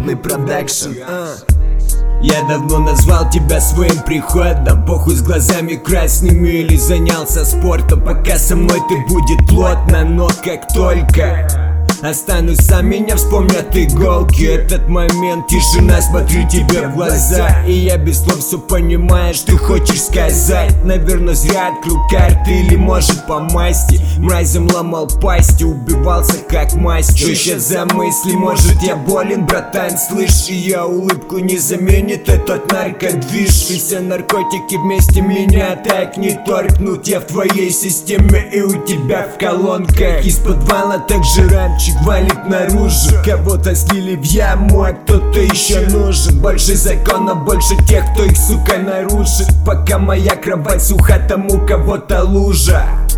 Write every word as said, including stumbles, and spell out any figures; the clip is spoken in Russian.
модный продакшн. Я давно назвал тебя своим приходом. Похуй с глазами красными или занялся спортом. Пока со мной ты будет плотно, но как только останусь сам, меня вспомнят иголки. Этот момент, тишина, смотрю тебе в глаза, и я без слов все понимаю, что ты хочешь сказать. Наверное, зря открыл карты, или может по масти. Мразем ломал пасти, убивался как масть. Что сейчас за мысли? Может я болен, братан, слышь? И я улыбку не заменит этот наркодвиж. И все наркотики вместе меня так не торкнут. Я в твоей системе и у тебя в колонках. Из подвала также рамчик валит наружу. Кого-то слили в яму, а кто-то еще нужен. Больше законов, больше тех, кто их, сука, нарушит. Пока моя кровать суха, там у кого-то лужа.